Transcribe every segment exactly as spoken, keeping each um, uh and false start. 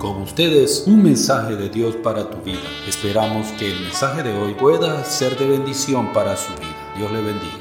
Con ustedes, un mensaje de Dios para tu vida. Esperamos que el mensaje de hoy pueda ser de bendición para su vida. Dios le bendiga.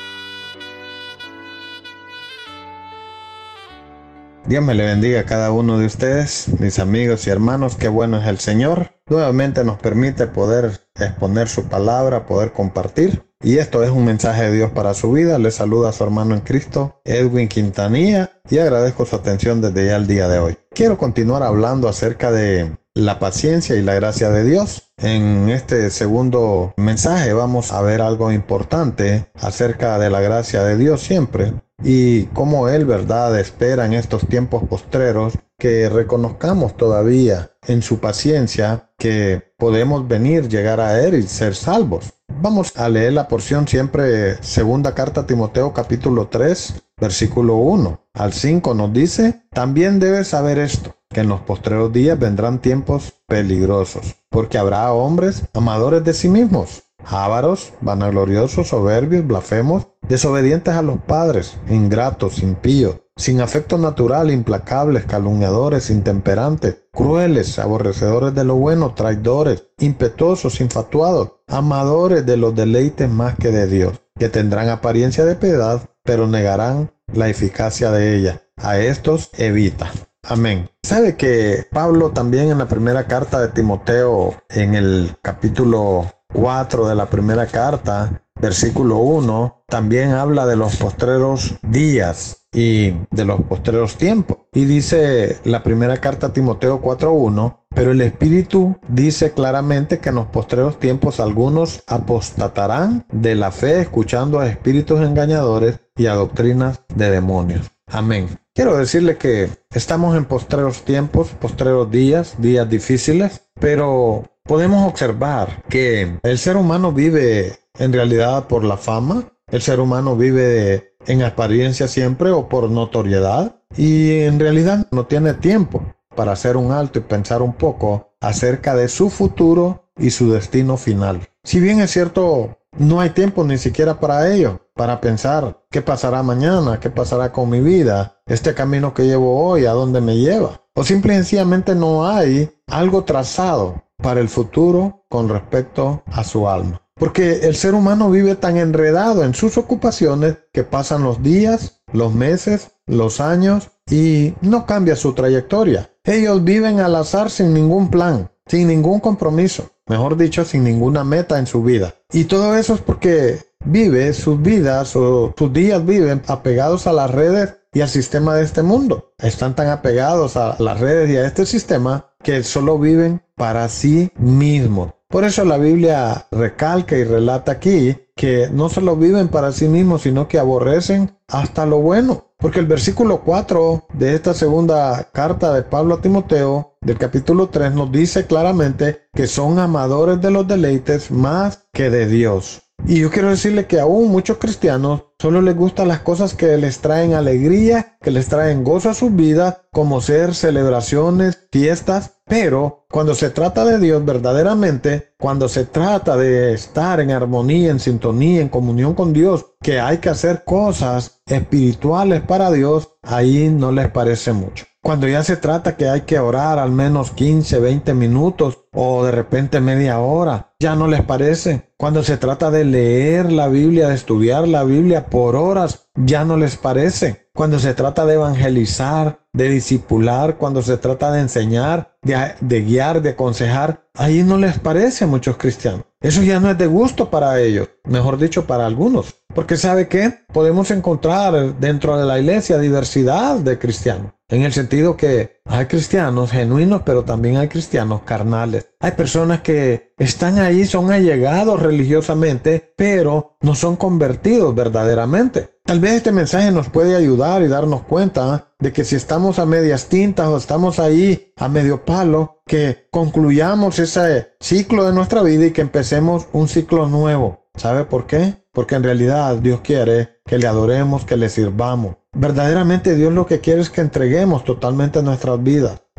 Dios me le bendiga a cada uno de ustedes, mis amigos y hermanos. Qué bueno es el Señor. Nuevamente nos permite poder exponer su palabra, poder compartir. Y esto es un mensaje de Dios para su vida. Le saluda a su hermano en Cristo, Edwin Quintanilla, y agradezco su atención desde ya el día de hoy. Quiero continuar hablando acerca de la paciencia y la gracia de Dios. En este segundo mensaje vamos a ver algo importante acerca de la gracia de Dios siempre y cómo Él, verdad, espera en estos tiempos postreros que reconozcamos todavía en su paciencia que podemos venir, llegar a Él y ser salvos. Vamos a leer la porción siempre, segunda carta a Timoteo capítulo tres, versículo uno al cinco nos dice: también debes saber esto, que en los postreros días vendrán tiempos peligrosos, porque habrá hombres amadores de sí mismos, ávaros, vanagloriosos, soberbios, blasfemos, desobedientes a los padres, ingratos, impíos, sin afecto natural, implacables, calumniadores, intemperantes, crueles, aborrecedores de lo bueno, traidores, impetuosos, infatuados, amadores de los deleites más que de Dios, que tendrán apariencia de piedad, pero negarán la eficacia de ella. A estos evita. Amén. ¿Sabe que Pablo también en la primera carta de Timoteo, en el capítulo cuatro de la primera carta, versículo uno, también habla de los postreros días y de los postreros tiempos? Y dice la primera carta a Timoteo cuatro uno: pero el Espíritu dice claramente que en los postreros tiempos algunos apostatarán de la fe, escuchando a espíritus engañadores y a doctrinas de demonios. Amén. Quiero decirle que estamos en postreros tiempos, postreros días, días difíciles, pero podemos observar que el ser humano vive en realidad por la fama, el ser humano vive en apariencia siempre o por notoriedad, y en realidad no tiene tiempo para hacer un alto y pensar un poco acerca de su futuro y su destino final. Si bien es cierto, no hay tiempo ni siquiera para ello, para pensar qué pasará mañana, qué pasará con mi vida, este camino que llevo hoy, a dónde me lleva. O simple y sencillamente no hay algo trazado para el futuro con respecto a su alma. Porque el ser humano vive tan enredado en sus ocupaciones que pasan los días, los meses, los años y no cambia su trayectoria. Ellos viven al azar sin ningún plan, sin ningún compromiso, mejor dicho, sin ninguna meta en su vida. Y todo eso es porque vive sus vidas o sus días viven apegados a las redes y al sistema de este mundo. Están tan apegados a las redes y a este sistema que solo viven para sí mismos. Por eso la Biblia recalca y relata aquí que no solo viven para sí mismos, sino que aborrecen hasta lo bueno. Porque el versículo cuatro de esta segunda carta de Pablo a Timoteo, del capítulo tres, nos dice claramente que son amadores de los deleites más que de Dios. Y yo quiero decirle que aún muchos cristianos solo les gustan las cosas que les traen alegría, que les traen gozo a sus vidas, como ser celebraciones, fiestas. Pero cuando se trata de Dios verdaderamente, cuando se trata de estar en armonía, en sintonía, en comunión con Dios, que hay que hacer cosas espirituales para Dios, ahí no les parece mucho. Cuando ya se trata que hay que orar al menos quince, veinte minutos o de repente media hora, ya no les parece. Cuando se trata de leer la Biblia, de estudiar la Biblia por horas, ya no les parece. Cuando se trata de evangelizar, de discipular, cuando se trata de enseñar, de, de guiar, de aconsejar, ahí no les parece a muchos cristianos. Eso ya no es de gusto para ellos, mejor dicho, para algunos. Porque ¿sabe qué? Podemos encontrar dentro de la iglesia diversidad de cristianos. En el sentido que hay cristianos genuinos, pero también hay cristianos carnales. Hay personas que están ahí, son allegados religiosamente, pero no son convertidos verdaderamente. Tal vez este mensaje nos puede ayudar y darnos cuenta de que si estamos a medias tintas o estamos ahí a medio palo, que concluyamos ese ciclo de nuestra vida y que empecemos un ciclo nuevo. ¿Sabe por qué? Porque en realidad Dios quiere que le adoremos, que le sirvamos. Verdaderamente Dios lo que quiere es que entreguemos totalmente nuestras vidas.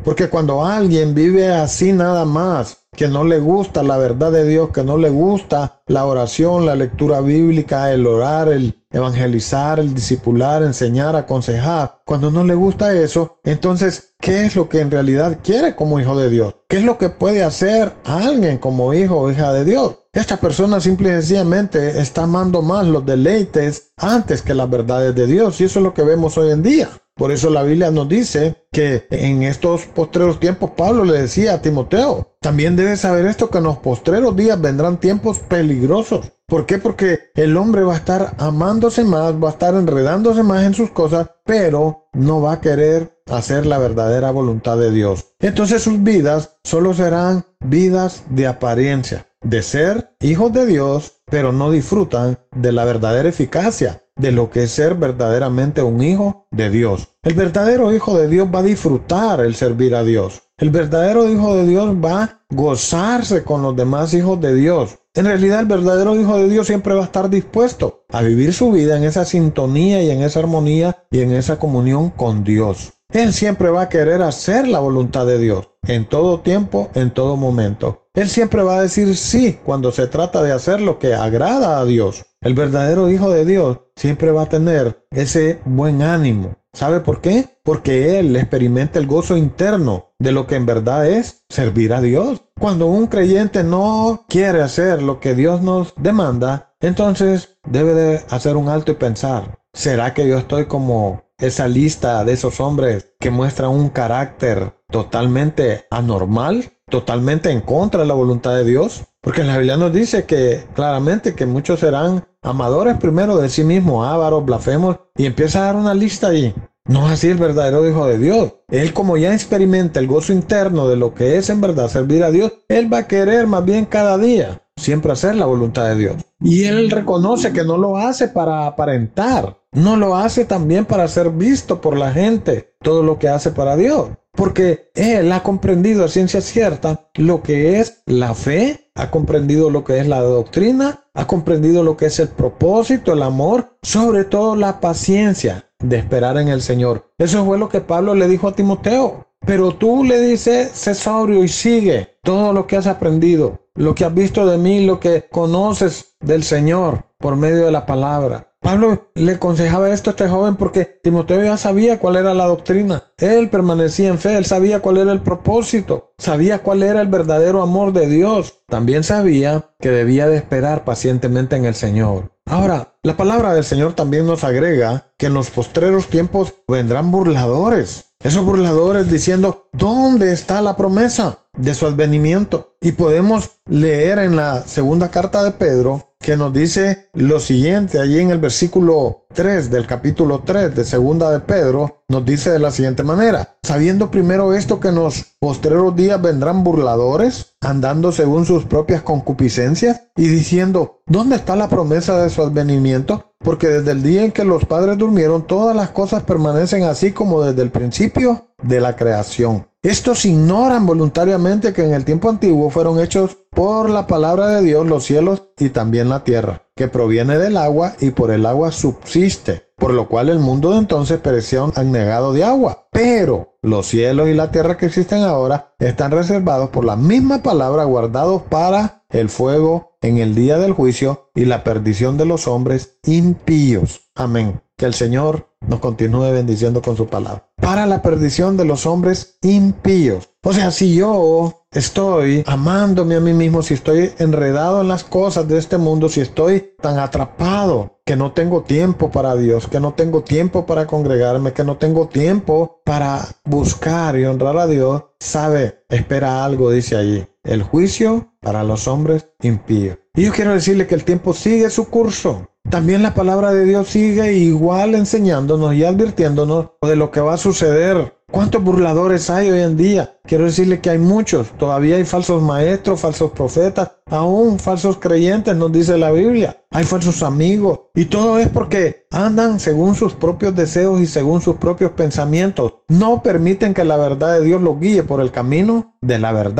Porque cuando alguien vive así nada más, que no le gusta la verdad de Dios, que no le gusta la oración, la lectura bíblica, el orar, el evangelizar, el discipular, enseñar, aconsejar, cuando no le gusta eso, entonces, ¿qué es lo que en realidad quiere como hijo de Dios? ¿Qué es lo que puede hacer alguien como hijo o hija de Dios? Esta persona simple y sencillamente está amando más los deleites antes que las verdades de Dios, y eso es lo que vemos hoy en día. Por eso la Biblia nos dice que en estos postreros tiempos, Pablo le decía a Timoteo, también debes saber esto, que en los postreros días vendrán tiempos peligrosos. ¿Por qué? Porque el hombre va a estar amándose más, va a estar enredándose más en sus cosas, pero no va a querer hacer la verdadera voluntad de Dios. Entonces sus vidas solo serán vidas de apariencia, de ser hijos de Dios, pero no disfrutan de la verdadera eficacia de lo que es ser verdaderamente un hijo de Dios. El verdadero hijo de Dios va a disfrutar el servir a Dios. El verdadero hijo de Dios va a gozarse con los demás hijos de Dios. En realidad, el verdadero hijo de Dios siempre va a estar dispuesto a vivir su vida en esa sintonía y en esa armonía y en esa comunión con Dios. Él siempre va a querer hacer la voluntad de Dios en todo tiempo, en todo momento. Él siempre va a decir sí cuando se trata de hacer lo que agrada a Dios. El verdadero hijo de Dios siempre va a tener ese buen ánimo. ¿Sabe por qué? Porque él experimenta el gozo interno de lo que en verdad es servir a Dios. Cuando un creyente no quiere hacer lo que Dios nos demanda, entonces debe de hacer un alto y pensar, ¿será que yo estoy como esa lista de esos hombres que muestran un carácter totalmente anormal, totalmente en contra de la voluntad de Dios? Porque la Biblia nos dice que claramente que muchos serán amadores primero de sí mismos, ávaros, blasfemos, y empieza a dar una lista allí. No es así el verdadero hijo de Dios. Él, como ya experimenta el gozo interno de lo que es en verdad servir a Dios, él va a querer más bien cada día siempre hacer la voluntad de Dios. Y él reconoce que no lo hace para aparentar, no lo hace también para ser visto por la gente, todo lo que hace para Dios. Porque él ha comprendido a ciencia cierta lo que es la fe, ha comprendido lo que es la doctrina, ha comprendido lo que es el propósito, el amor, sobre todo la paciencia de esperar en el Señor. Eso fue lo que Pablo le dijo a Timoteo. Pero tú le dices, sé sobrio y sigue todo lo que has aprendido, lo que has visto de mí, lo que conoces del Señor por medio de la palabra. Pablo le aconsejaba esto a este joven porque Timoteo ya sabía cuál era la doctrina. Él permanecía en fe, él sabía cuál era el propósito, sabía cuál era el verdadero amor de Dios. También sabía que debía de esperar pacientemente en el Señor. Ahora, la palabra del Señor también nos agrega que en los postreros tiempos vendrán burladores. Esos burladores diciendo, ¿dónde está la promesa de su advenimiento? Y podemos leer en la segunda carta de Pedro que nos dice lo siguiente, allí en el versículo tres del capítulo tres de segunda de Pedro, nos dice de la siguiente manera, sabiendo primero esto, que en los postreros días vendrán burladores, andando según sus propias concupiscencias, y diciendo, ¿dónde está la promesa de su advenimiento? Porque desde el día en que los padres durmieron, todas las cosas permanecen así como desde el principio de la creación. Estos ignoran voluntariamente que en el tiempo antiguo fueron hechos por la palabra de Dios los cielos y también la tierra, que proviene del agua y por el agua subsiste, por lo cual el mundo de entonces pereció anegado de agua. Pero los cielos y la tierra que existen ahora están reservados por la misma palabra, guardados para el fuego en el día del juicio y la perdición de los hombres impíos. Amén. Que el Señor nos continúe bendiciendo con su palabra. Para la perdición de los hombres impíos. O sea, si yo estoy amándome a mí mismo, si estoy enredado en las cosas de este mundo, si estoy tan atrapado que no tengo tiempo para Dios, que no tengo tiempo para congregarme, que no tengo tiempo para buscar y honrar a Dios, sabe, espera algo, dice allí, el juicio para los hombres impíos. Y yo quiero decirle que el tiempo sigue su curso. También la palabra de Dios sigue igual enseñándonos y advirtiéndonos de lo que va a suceder. ¿Cuántos burladores hay hoy en día? Quiero decirle que hay muchos. Todavía hay falsos maestros, falsos profetas, aún falsos creyentes, nos dice la Biblia. Hay falsos amigos. Y todo es porque andan según sus propios deseos y según sus propios pensamientos. No permiten que la verdad de Dios los guíe por el camino de la verdad.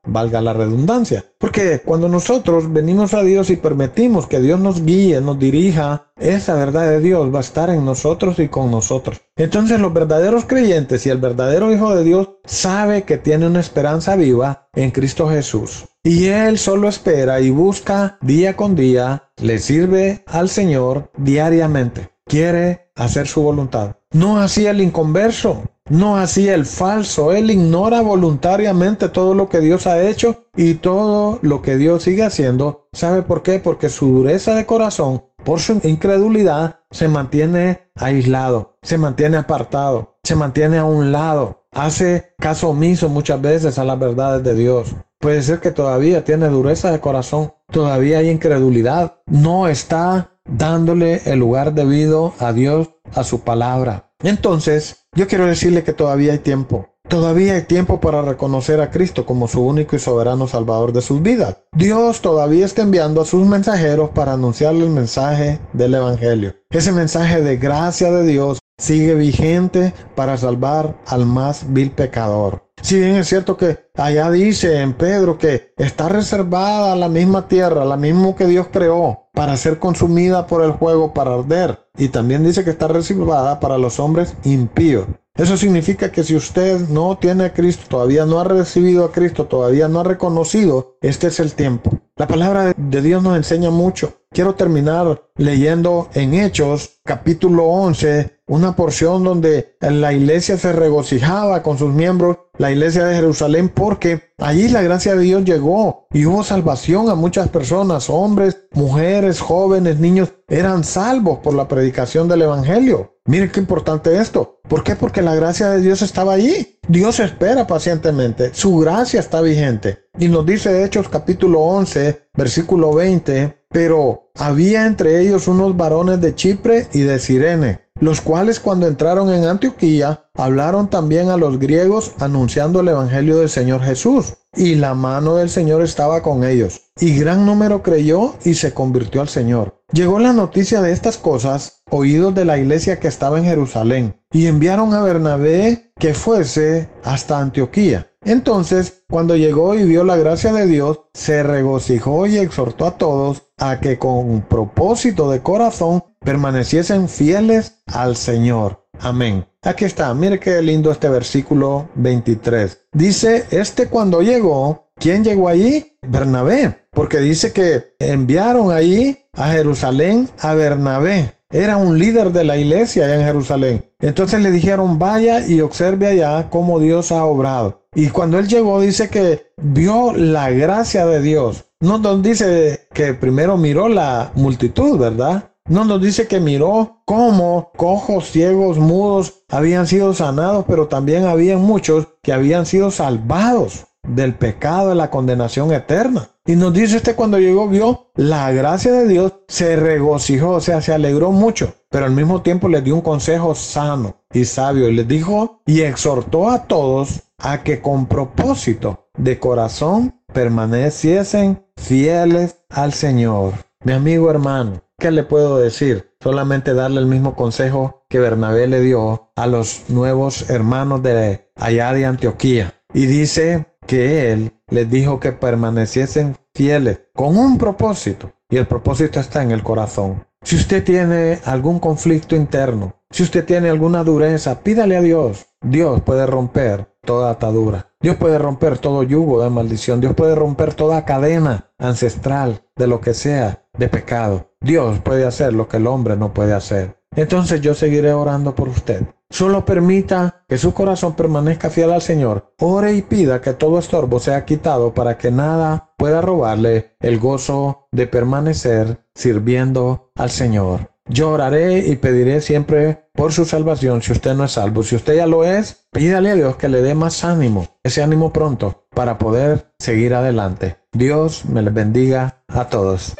valga la redundancia. Porque cuando nosotros venimos a Dios y permitimos que Dios nos guíe, nos dirija, esa verdad de Dios va a estar en nosotros y con nosotros. Entonces los verdaderos creyentes y el verdadero Hijo de Dios sabe que tiene una esperanza viva en Cristo Jesús. Y Él solo espera y busca día con día, le sirve al Señor diariamente. Quiere hacer su voluntad. No así el inconverso, no así el falso. Él ignora voluntariamente todo lo que Dios ha hecho y todo lo que Dios sigue haciendo. ¿Sabe por qué? Porque su dureza de corazón, por su incredulidad, se mantiene aislado, se mantiene apartado, se mantiene a un lado. Hace caso omiso muchas veces a las verdades de Dios. Puede ser que todavía tiene dureza de corazón, todavía hay incredulidad, no está dándole el lugar debido a Dios, a su palabra. Entonces, yo quiero decirle que todavía hay tiempo. Todavía hay tiempo para reconocer a Cristo como su único y soberano Salvador de sus vidas. Dios todavía está enviando a sus mensajeros para anunciarle el mensaje del Evangelio. Ese mensaje de gracia de Dios sigue vigente para salvar al más vil pecador. Si bien es cierto que allá dice en Pedro que está reservada la misma tierra, la misma que Dios creó, para ser consumida por el fuego, para arder. Y también dice que está reservada para los hombres impíos. Eso significa que si usted no tiene a Cristo, todavía no ha recibido a Cristo, todavía no ha reconocido, este es el tiempo. La palabra de Dios nos enseña mucho. Quiero terminar leyendo en Hechos, capítulo once, una porción donde la iglesia se regocijaba con sus miembros, la iglesia de Jerusalén, porque allí la gracia de Dios llegó y hubo salvación a muchas personas, hombres, mujeres, jóvenes, niños, eran salvos por la predicación del Evangelio. Miren qué importante esto. ¿Por qué? Porque la gracia de Dios estaba allí. Dios espera pacientemente. Su gracia está vigente. Y nos dice Hechos capítulo once, versículo veinte, pero había entre ellos unos varones de Chipre y de Cirene, los cuales cuando entraron en Antioquía, hablaron también a los griegos anunciando el Evangelio del Señor Jesús. Y la mano del Señor estaba con ellos. Y gran número creyó y se convirtió al Señor. Llegó la noticia de estas cosas, oídos de la iglesia que estaba en Jerusalén, y enviaron a Bernabé que fuese hasta Antioquía. Entonces, cuando llegó y vio la gracia de Dios, se regocijó y exhortó a todos a que con propósito de corazón permaneciesen fieles al Señor. Amén. Aquí está, mire qué lindo este versículo veintitrés. Dice, este cuando llegó, ¿quién llegó allí? Bernabé, porque dice que enviaron allí a Jerusalén a Bernabé. Era un líder de la iglesia allá en Jerusalén. Entonces le dijeron, vaya y observe allá cómo Dios ha obrado. Y cuando él llegó, dice que vio la gracia de Dios. No nos dice que primero miró la multitud, ¿verdad? No nos dice que miró cómo cojos, ciegos, mudos habían sido sanados, pero también había muchos que habían sido salvados del pecado, de la condenación eterna. Y nos dice este cuando llegó, vio la gracia de Dios, se regocijó, o sea, se alegró mucho, pero al mismo tiempo les dio un consejo sano y sabio y les dijo y exhortó a todos a que con propósito de corazón permaneciesen fieles al Señor. Mi amigo hermano, ¿qué le puedo decir? Solamente darle el mismo consejo que Bernabé le dio a los nuevos hermanos de allá de Antioquía. Y dice que él les dijo que permaneciesen fieles con un propósito. Y el propósito está en el corazón. Si usted tiene algún conflicto interno, si usted tiene alguna dureza, pídale a Dios. Dios puede romper toda atadura. Dios puede romper todo yugo de maldición. Dios puede romper toda cadena ancestral de lo que sea de pecado. Dios puede hacer lo que el hombre no puede hacer. Entonces yo seguiré orando por usted. Solo permita que su corazón permanezca fiel al Señor. Ore y pida que todo estorbo sea quitado para que nada pueda robarle el gozo de permanecer sirviendo al Señor. Yo oraré y pediré siempre por su salvación si usted no es salvo. Si usted ya lo es, pídale a Dios que le dé más ánimo, ese ánimo pronto, para poder seguir adelante. Dios me les bendiga a todos.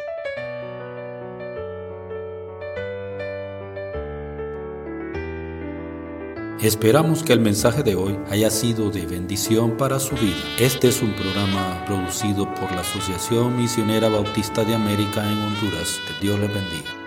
Esperamos que el mensaje de hoy haya sido de bendición para su vida. Este es un programa producido por la Asociación Misionera Bautista de América en Honduras. Que Dios les bendiga.